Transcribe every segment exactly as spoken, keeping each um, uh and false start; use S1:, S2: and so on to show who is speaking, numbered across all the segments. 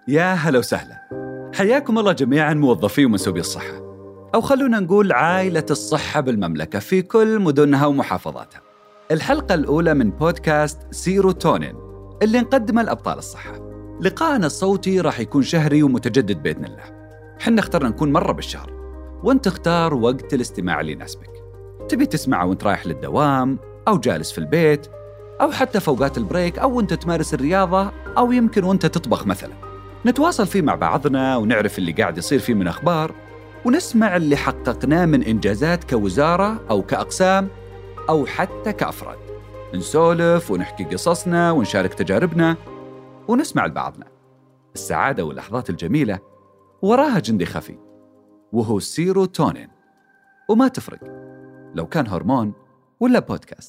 S1: يا هلا وسهلا، حياكم الله جميعاً موظفي ومنسوبي الصحة، أو خلونا نقول عائلة الصحة بالمملكة في كل مدنها ومحافظاتها. الحلقة الأولى من بودكاست سيروتونين اللي نقدمه لأبطال الصحة. لقاءنا الصوتي راح يكون شهري ومتجدد بإذن الله. حنا اخترنا نكون مرة بالشهر، وانت اختار وقت الاستماع اللي يناسبك. تبي تسمعه وانت رايح للدوام، أو جالس في البيت، أو حتى في أوقات البريك، أو وانت تمارس الرياضة، أو يمكن وانت تطبخ مثلاً. نتواصل فيه مع بعضنا ونعرف اللي قاعد يصير فيه من أخبار، ونسمع اللي حققناه من إنجازات كوزارة أو كأقسام أو حتى كأفراد. نسولف ونحكي قصصنا ونشارك تجاربنا ونسمع لبعضنا. السعادة واللحظات الجميلة وراها جندي خفي، وهو سيروتونين، وما تفرق لو كان هرمون ولا بودكاست.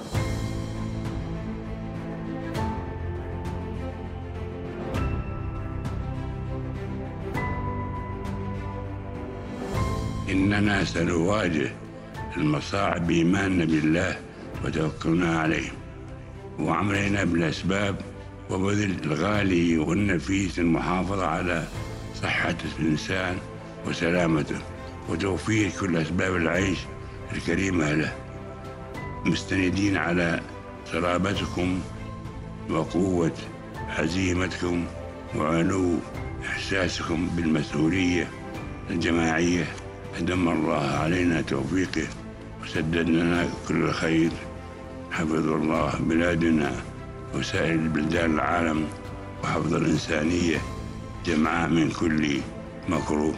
S2: إننا سنواجه المصاعب بإيماننا بالله وتوكلنا عليه وعملنا بالأسباب وبذل الغالي والنفيس المحافظة على صحة الإنسان وسلامته وتوفير كل أسباب العيش الكريمة له، مستندين على صلابتكم وقوة عزيمتكم وعلو إحساسكم بالمسؤولية الجماعية. أدم الله علينا توفيقه وسدد لنا كل خير. حفظ الله بلادنا وسائر بلدان العالم، وحفظ الإنسانية جمعاء من كل مكروه.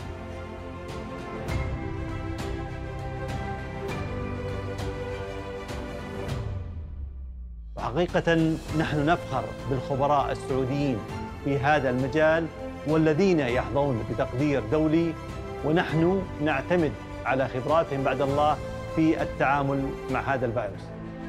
S3: حقيقة نحن نفخر بالخبراء السعوديين في هذا المجال والذين يحظون بتقدير دولي، ونحن نعتمد على خبراتهم بعد الله في التعامل مع هذا الفيروس.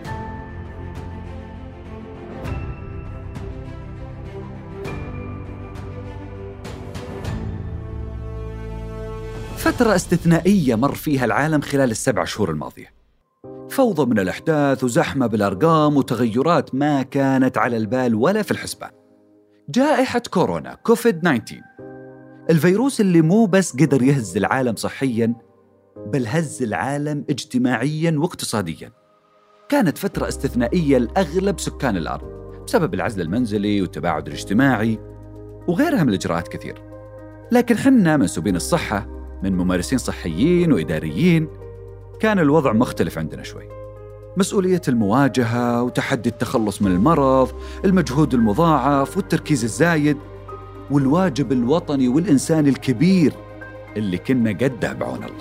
S1: فترة استثنائية مر فيها العالم خلال السبع شهور الماضية. فوضى من الأحداث وزحمة بالأرقام وتغيرات ما كانت على البال ولا في الحسبان. جائحة كورونا كوفيد تسعة عشر، الفيروس اللي مو بس قدر يهز العالم صحياً، بل هز العالم اجتماعياً واقتصادياً. كانت فترة استثنائية لأغلب سكان الأرض بسبب العزل المنزلي والتباعد الاجتماعي وغيرها من الإجراءات كثير. لكن حنا منسوبين الصحة، من ممارسين صحيين وإداريين، كان الوضع مختلف عندنا شوي. مسؤولية المواجهة وتحدي التخلص من المرض، المجهود المضاعف والتركيز الزايد، والواجب الوطني والإنساني الكبير اللي كنا قده بعون الله.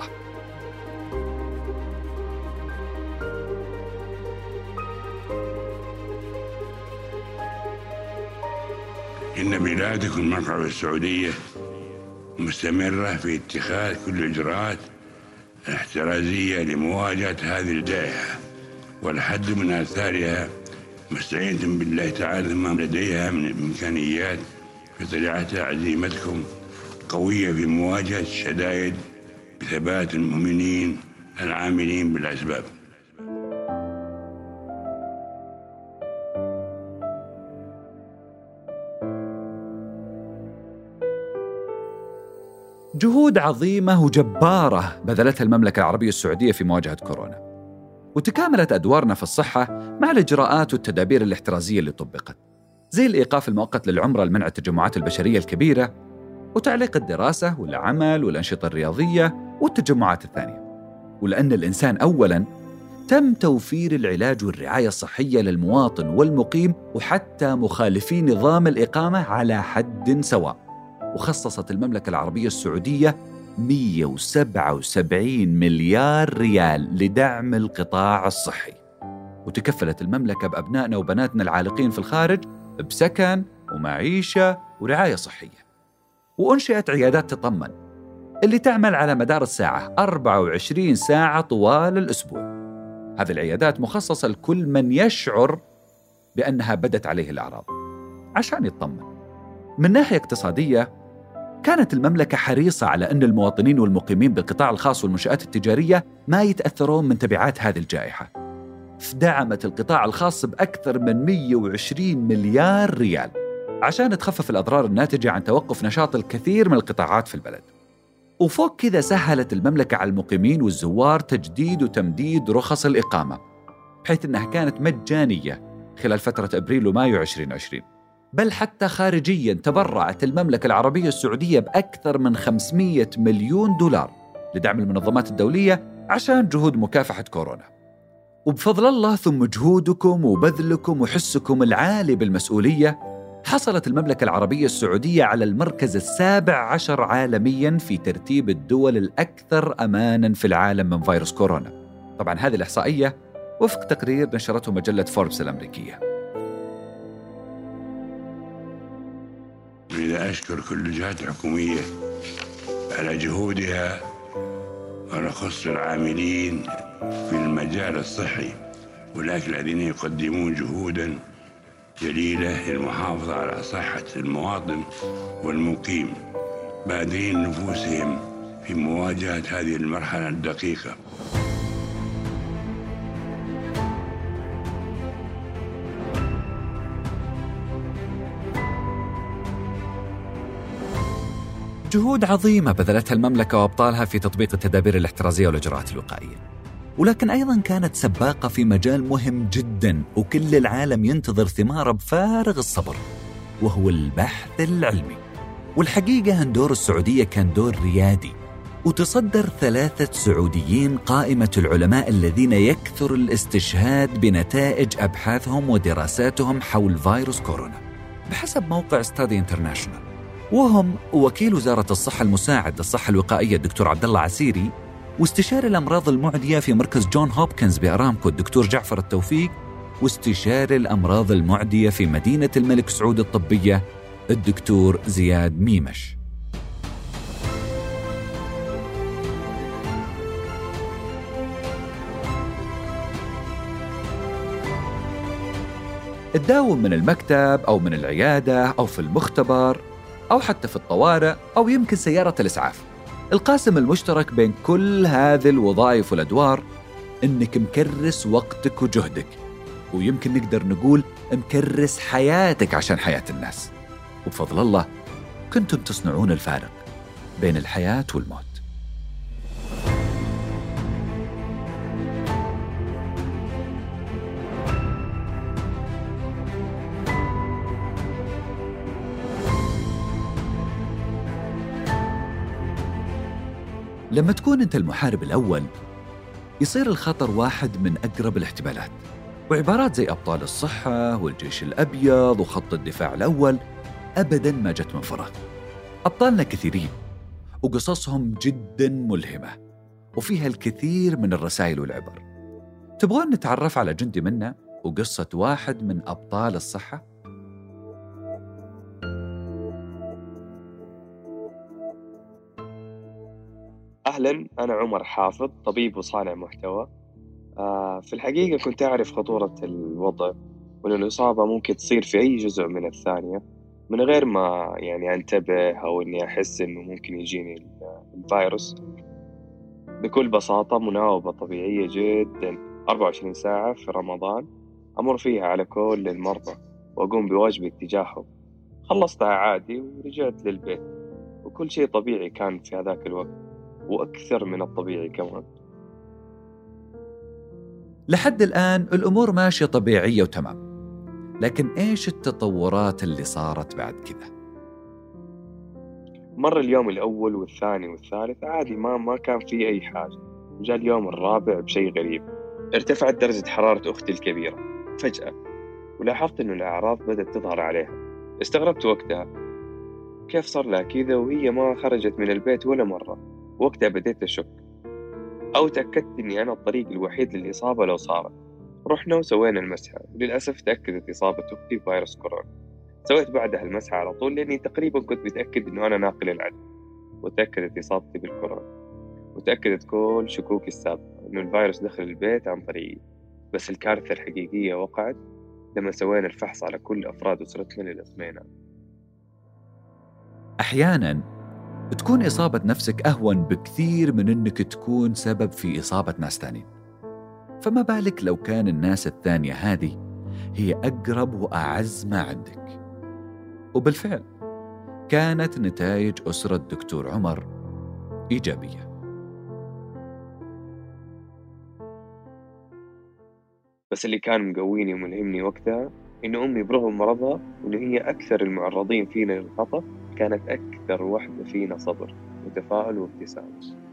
S2: إن بلادكم المملكة السعودية مستمرة في اتخاذ كل الإجراءات الاحترازية لمواجهة هذه الجائحة والحد من آثارها، مستعينة بالله تعالى ما لديها من إمكانيات في طليعتها. عزيمتكم قوية في مواجهة الشدائد بثبات المؤمنين العاملين بالأسباب.
S1: جهود عظيمة وجبارة بذلتها المملكة العربية السعودية في مواجهة كورونا، وتكاملت أدوارنا في الصحة مع الإجراءات والتدابير الاحترازية اللي طبقت، زي الإيقاف المؤقت للعمرة لمنع التجمعات البشرية الكبيرة، وتعليق الدراسة والعمل والأنشطة الرياضية والتجمعات الثانية. ولأن الإنسان أولاً، تم توفير العلاج والرعاية الصحية للمواطن والمقيم وحتى مخالفي نظام الإقامة على حد سواء. وخصصت المملكة العربية السعودية مئة وسبعة وسبعين مليار ريال لدعم القطاع الصحي، وتكفلت المملكة بأبنائنا وبناتنا العالقين في الخارج بسكن ومعيشة ورعاية صحية. وأنشئت عيادات تطمن اللي تعمل على مدار الساعة أربعة وعشرين ساعة طوال الأسبوع. هذه العيادات مخصصة لكل من يشعر بأنها بدت عليه الأعراض عشان يطمن. من ناحية اقتصادية، كانت المملكة حريصة على أن المواطنين والمقيمين بالقطاع الخاص والمنشآت التجارية ما يتأثرون من تبعات هذه الجائحة. فدعمت القطاع الخاص بأكثر من مئة وعشرين مليار ريال عشان تخفف الأضرار الناتجة عن توقف نشاط الكثير من القطاعات في البلد. وفوق كذا سهلت المملكة على المقيمين والزوار تجديد وتمديد رخص الإقامة، بحيث أنها كانت مجانية خلال فترة أبريل ومايو عشرين عشرين. بل حتى خارجياً تبرعت المملكة العربية السعودية بأكثر من خمسمائة مليون دولار لدعم المنظمات الدولية عشان جهود مكافحة كورونا. وبفضل الله ثم جهودكم وبذلكم وحسكم العالي بالمسؤولية، حصلت المملكة العربية السعودية على المركز السابع عشر عالمياً في ترتيب الدول الأكثر أماناً في العالم من فيروس كورونا. طبعاً هذه الإحصائية وفق تقرير نشرته مجلة فوربس الأمريكية.
S2: أريد أشكر كل الجهات الحكومية على جهودها، ونخص العاملين في المجال الصحي ولكن الذين يقدمون جهوداً جليلة للمحافظة على صحة المواطن والمقيم باذلين نفوسهم في مواجهة هذه المرحلة الدقيقة.
S1: جهود عظيمة بذلتها المملكة وأبطالها في تطبيق التدابير الاحترازية والإجراءات الوقائية، ولكن أيضاً كانت سباقة في مجال مهم جداً وكل العالم ينتظر ثماره بفارغ الصبر، وهو البحث العلمي. والحقيقة أن دور السعودية كان دور ريادي، وتصدر ثلاثة سعوديين قائمة العلماء الذين يكثر الاستشهاد بنتائج أبحاثهم ودراساتهم حول فيروس كورونا بحسب موقع ستادي انترناشونال، وهم وكيل وزارة الصحة المساعد للصحة الوقائية الدكتور عبد الله عسيري، واستشاري الأمراض المعدية في مركز جون هوبكنز بأرامكو الدكتور جعفر التوفيق، واستشاري الأمراض المعدية في مدينة الملك سعود الطبية الدكتور زياد ميمش. تداوم من المكتب أو من العيادة أو في المختبر أو حتى في الطوارئ أو يمكن سيارة الإسعاف. القاسم المشترك بين كل هذه الوظائف والأدوار إنك مكرس وقتك وجهدك، ويمكن نقدر نقول مكرس حياتك عشان حياة الناس. وبفضل الله كنتم تصنعون الفارق بين الحياة والموت. لما تكون أنت المحارب الأول يصير الخطر واحد من أقرب الاحتمالات، وعبارات زي أبطال الصحة والجيش الأبيض وخط الدفاع الأول أبداً ما جت من فراغ. أبطالنا كثيرين وقصصهم جداً ملهمة وفيها الكثير من الرسائل والعبر. تبغون نتعرف على جندي منا وقصة واحد من أبطال الصحة؟
S4: أهلاً، أنا عمر حافظ، طبيب وصانع محتوى. آه في الحقيقة كنت أعرف خطورة الوضع وأن الإصابة ممكن تصير في أي جزء من الثانية من غير ما يعني أنتبه أو أني أحس أنه ممكن يجيني الفيروس. بكل بساطة مناوبة طبيعية جداً أربعة وعشرين ساعة في رمضان أمر فيها على كل المرضى وأقوم بواجبي اتجاههم. خلصتها عادي ورجعت للبيت وكل شيء طبيعي كان في هذاك الوقت وأكثر من الطبيعي كمان.
S1: لحد الآن الأمور ماشية طبيعية وتمام، لكن إيش التطورات اللي صارت بعد كذا؟
S4: مر اليوم الأول والثاني والثالث عادي، ما ما كان في أي حاجة. جاء اليوم الرابع بشيء غريب، ارتفعت درجة حرارة أختي الكبيرة فجأة، ولاحظت إنه الأعراض بدأت تظهر عليها. استغربت وقتها كيف صار لها كذا وهي ما خرجت من البيت ولا مرة. وقتها بديت أشك أو تأكدت إني أنا الطريق الوحيد للإصابة لو صارت. رحنا وسوينا المسحة، وللأسف تأكدت إصابة أختي بفيروس كورونا. سويت بعدها المسحة على طول لأني تقريبا كنت متأكد إنه أنا ناقل العدوى، وتأكدت إصابتي بالكورونا، وتأكدت كل شكوكي السابقة إنه الفيروس دخل البيت عن طريقي. بس الكارثة الحقيقية وقعت لما سوينا الفحص على كل أفراد أسرتنا اللي سمينا.
S1: أحياناً تكون إصابة نفسك أهون بكثير من أنك تكون سبب في إصابة ناس تانين، فما بالك لو كان الناس الثانية هذه هي أقرب وأعز ما عندك. وبالفعل كانت نتائج أسرة الدكتور عمر إيجابية.
S4: بس اللي كان مقويني وملهمني وقتها إن أمي برغم مرضها وإن هي أكثر المعرضين فينا للخطر كانت أكثر واحدة فينا صبر وتفاؤل وابتسام.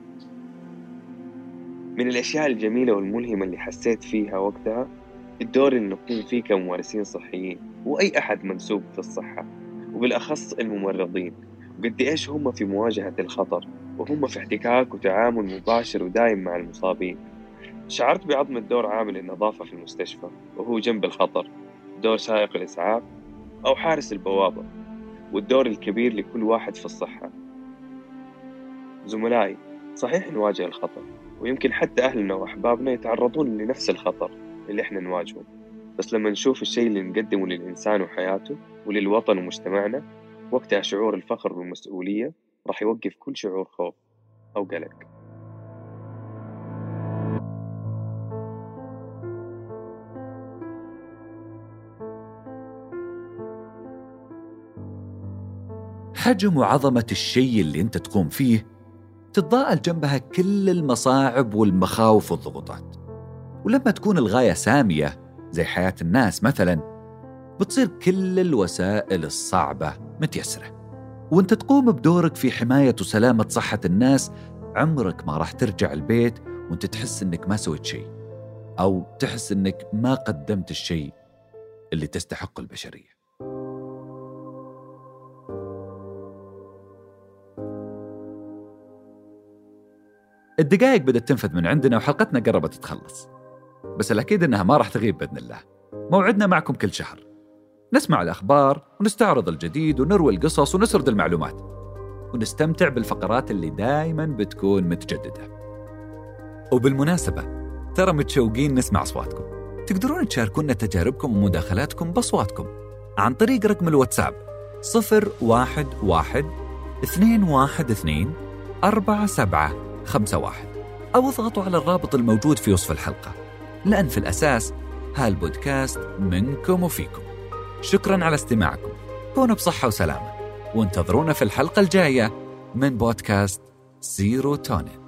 S4: من الأشياء الجميلة والملهمة اللي حسيت فيها وقتها الدور اللي نقوم فيه كممارسين صحيين وأي أحد منسوب في الصحة، وبالأخص الممرضين، وقد إيش هم في مواجهة الخطر وهم في احتكاك وتعامل مباشر ودائم مع المصابين. شعرت بعظمة دور عامل النظافة في المستشفى وهو جنب الخطر، دور سائق الإسعاف أو حارس البوابة، والدور الكبير لكل واحد في الصحة. زملائي، صحيح نواجه الخطر ويمكن حتى أهلنا وأحبابنا يتعرضون لنفس الخطر اللي إحنا نواجهه، بس لما نشوف الشيء اللي نقدمه للإنسان وحياته وللوطن ومجتمعنا، وقتها شعور الفخر والمسؤولية راح يوقف كل شعور خوف أو قلق.
S1: حجم وعظمة الشيء اللي أنت تقوم فيه تتضاءل جنبها كل المصاعب والمخاوف والضغوطات، ولما تكون الغاية سامية زي حياة الناس مثلا بتصير كل الوسائل الصعبة متيسرة. وانت تقوم بدورك في حماية وسلامة صحة الناس، عمرك ما راح ترجع البيت وانت تحس انك ما سويت شيء أو تحس انك ما قدمت الشيء اللي تستحق البشرية. الدقائق بدأت تنفذ من عندنا وحلقتنا قربت تتخلص، بس الأكيد إنها ما راح تغيب بإذن الله. موعدنا معكم كل شهر، نسمع الأخبار ونستعرض الجديد ونروي القصص ونسرد المعلومات ونستمتع بالفقرات اللي دايماً بتكون متجددة. وبالمناسبة ترى متشوقين نسمع أصواتكم، تقدرون تشاركونا تجاربكم ومداخلاتكم بأصواتكم عن طريق رقم الواتساب صفر واحد واحد اثنين واحد اثنين أربعة سبعة خمسة واحد، أو اضغطوا على الرابط الموجود في وصف الحلقة، لأن في الأساس هالبودكاست منكم وفيكم. شكراً على استماعكم، كونوا بصحة وسلامة، وانتظرونا في الحلقة الجاية من بودكاست سيروتونين.